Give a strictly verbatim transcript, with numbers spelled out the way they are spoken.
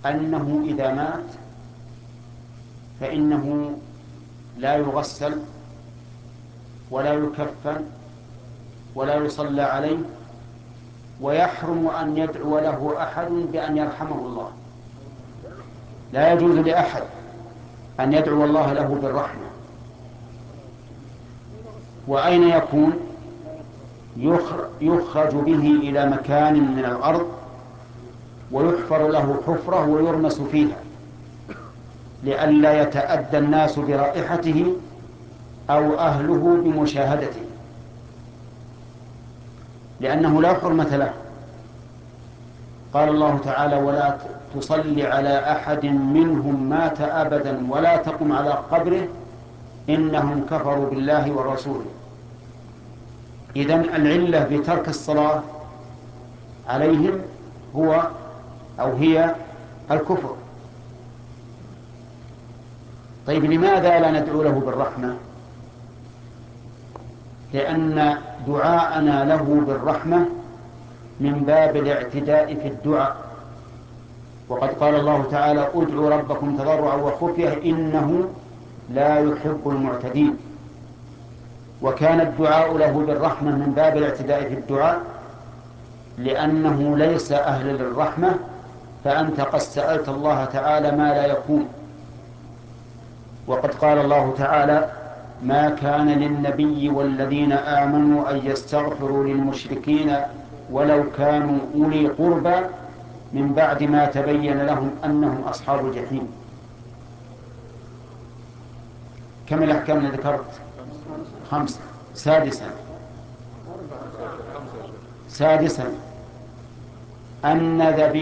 أنه إذا مات فإنه لا يغسل ولا يكفن ولا يصلى عليه، ويحرم أن يدعو له أحد بأن يرحمه الله. لا يجوز لأحد أن يدعو الله له بالرحمة. وأين يكون؟ يخرج به إلى مكان من الأرض ويحفر له حفرة ويرمس فيها لئلا يتأذى الناس برائحته أو أهله بمشاهدته، لأنه لا حرمة له. قال الله تعالى: ولا تصل على أحد منهم مات أبدا ولا تقم على قبره إنهم كفروا بالله ورسوله. إذن العلة بترك الصلاة عليهم هو أو هي الكفر. طيب لماذا لا ندعو له بالرحمة؟ لأن دعاءنا له بالرحمة من باب الاعتداء في الدعاء، وقد قال الله تعالى: ادعوا ربكم تضرعا وخفية إنه لا يحب المعتدين. وكان الدعاء له بالرحمة من باب الاعتداء في الدعاء لأنه ليس أهل للرحمة، فأنت قد سألت الله تعالى ما لا يكون. وقد قال الله تعالى: ما كان للنبي والذين آمنوا أن يستغفروا للمشركين ولو كانوا أولي قربى من بعد ما تبين لهم أنهم أصحاب الجحيم. كم الأحكام اللي ذكرت؟ خمسة. سادسا سادسا أن ذبيحة